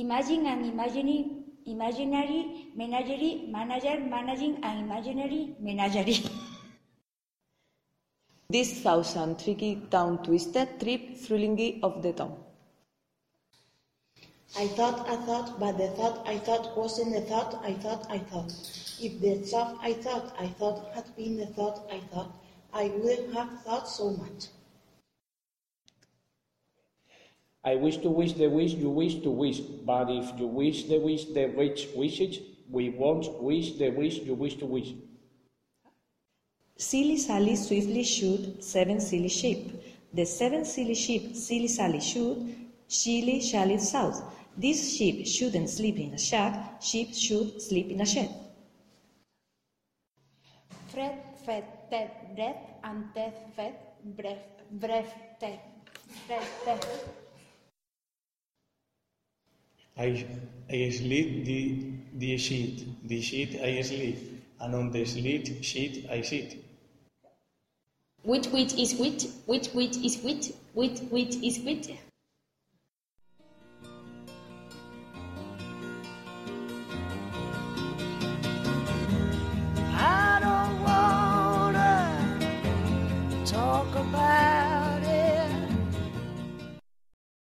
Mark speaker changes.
Speaker 1: Imagine and imaginary menagerie, manager, managing and imaginary menagerie.
Speaker 2: This thousand tricky tongue-twisted trip thrillingly of the tongue.
Speaker 3: I thought, but the thought I thought wasn't the thought I thought. If the thought I thought had been the thought, I wouldn't have thought so much.
Speaker 4: I wish to wish the wish you wish to wish, but if you wish the rich wishes, we won't wish the wish you wish to wish.
Speaker 2: Silly Sally swiftly shoot 7 silly sheep. The 7 silly sheep Silly Sally shoot, shilly shally south. This sheep shouldn't sleep in a shack, sheep should sleep in a shed.
Speaker 1: Fred fed Ted breath, and Ted fed breath Ted. Fred.
Speaker 5: I slid the sheet I slid, and on the slid sheet I sit.
Speaker 6: Which is which is which is which is which.